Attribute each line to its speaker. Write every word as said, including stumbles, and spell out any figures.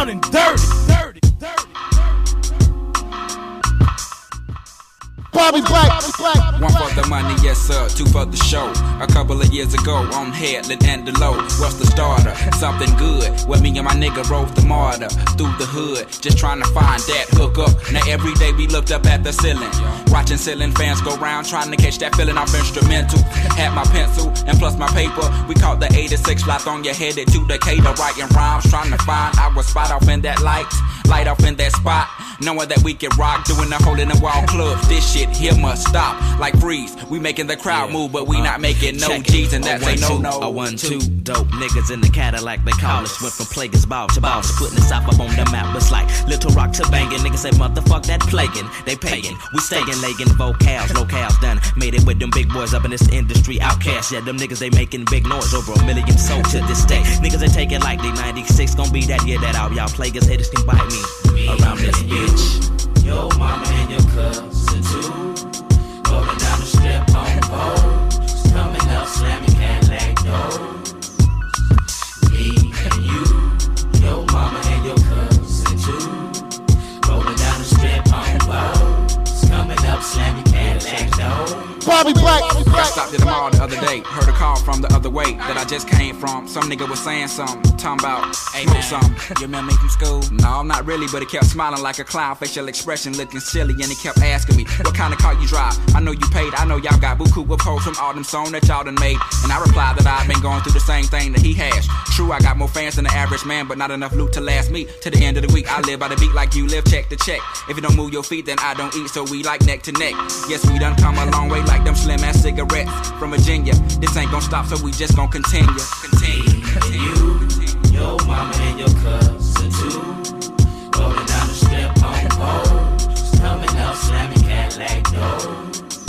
Speaker 1: down and dirty, dirty, dirty.
Speaker 2: Bobby Black, Bobby Black.
Speaker 3: One for the money, yes sir, two for the show. A couple of years ago, on Headland and the low. What's the starter? Something good. Well, me and my nigga rode the martyr through the hood, just trying to find that hook up. Now every day we looked up at the ceiling, watching ceiling fans go round, trying to catch that feeling off instrumental. Had my pencil and plus my paper. We caught the eighty-six flight on your headed to Decatur, writing rhymes, trying to find our spot off in that light, light off in that spot. Knowing that we can rock, doing the hole in the wall club. This shit here must stop, like freeze. We making the crowd move, but we uh, not making no G's, and that's a no no.
Speaker 4: A one two dope niggas in the Cadillac, they call us. Went from Plagueis ball to boss, putting the South up on the map. It's like Little Rock to banging. Niggas say motherfuck that plaguing. They paying, we staying legging vocals, locales done. Made it with them big boys up in this industry. Outcast, yeah, them niggas they making big noise, over a million sold to this day. Niggas they taking like they ninety-six, gon' be that year that out. Y'all Plagueis haters can bite me around this bitch.
Speaker 5: Your mama and your cousin too, rolling down the strip on poles, coming up slamming Cadillac doors. Me and you, your mama and your cousin too, rolling down the strip on poles, coming up slamming Cadillac doors.
Speaker 2: Bobby Black, Bobby Black.
Speaker 3: I stopped at the mall the other day, heard a call from the other way that I just came from. Some nigga was saying something, talking about, hey man, something. You remember me from school? No, not really, but he kept smiling like a clown, facial expression looking silly, and he kept asking me, what kind of car you drive? I know you paid, I know y'all got buku of hoes from all them songs that y'all done made. And I replied that I've been going through the same thing that he has. True, I got more fans than the average man, but not enough loot to last me to the end of the week. I live by the beat like you live, check to check. If you don't move your feet, then I don't eat, so we like neck to neck. Yes, we done come a long way, like them slim ass cigarettes from Virginia. This ain't gon' stop, so we just gon' continue. Continue, continue, continue.
Speaker 5: Your mama and your cousin too, rolling down the strip on poles, coming up slamming Cadillac doors.